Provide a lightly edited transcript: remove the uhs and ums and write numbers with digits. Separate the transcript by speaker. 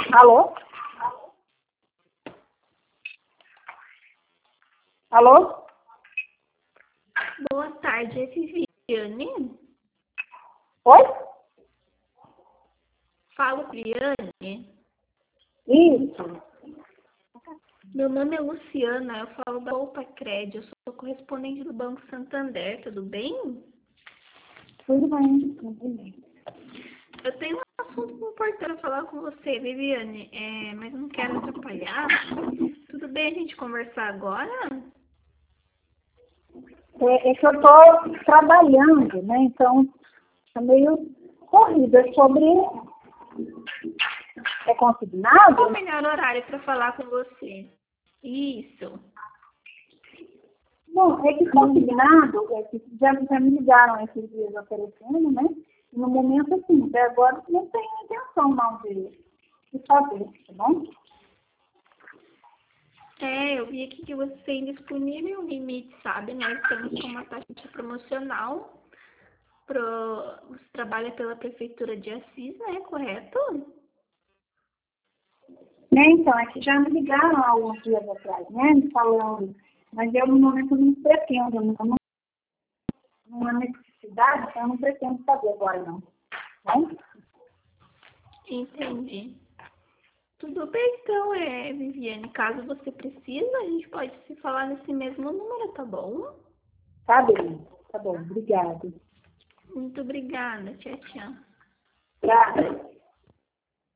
Speaker 1: Alô? Alô?
Speaker 2: Boa tarde, é Viviane?
Speaker 1: Oi?
Speaker 2: Falo, Viviane.
Speaker 1: Isso.
Speaker 2: Meu nome é Luciana, eu falo da Opa Crédito, eu sou correspondente do Banco Santander, tudo bem?
Speaker 1: Tudo bem. Tudo bem.
Speaker 2: Eu tenho um assunto importante para falar com você, Viviane, mas eu não quero atrapalhar. Tudo bem a gente conversar agora?
Speaker 1: É que eu estou trabalhando, né? Então, é meio corrida sobre... É
Speaker 2: Qual
Speaker 1: consignado?
Speaker 2: o melhor horário para falar com você? Isso.
Speaker 1: Bom, é que consignado, é que já me ligaram esses dias oferecendo, né? E no momento, assim, até agora não tenho intenção não de fazer, tá bom?
Speaker 2: Eu vi aqui que você tem disponível um limite, sabe? Nós estamos com uma taxa promocional. Você trabalha pela Prefeitura de Assis, né? Correto?
Speaker 1: Né? Então, é que já me ligaram há alguns dias atrás, né? Me falando, mas eu no momento não pretendo, não há necessidade, então eu não pretendo fazer agora não. Tá bom?
Speaker 2: Entendi. Tudo bem, então, Viviane. Caso você precise, a gente pode se falar nesse mesmo número, tá bom?
Speaker 1: Tá bom, obrigada.
Speaker 2: Muito obrigada. Tchau, tchau.
Speaker 1: Obrigada.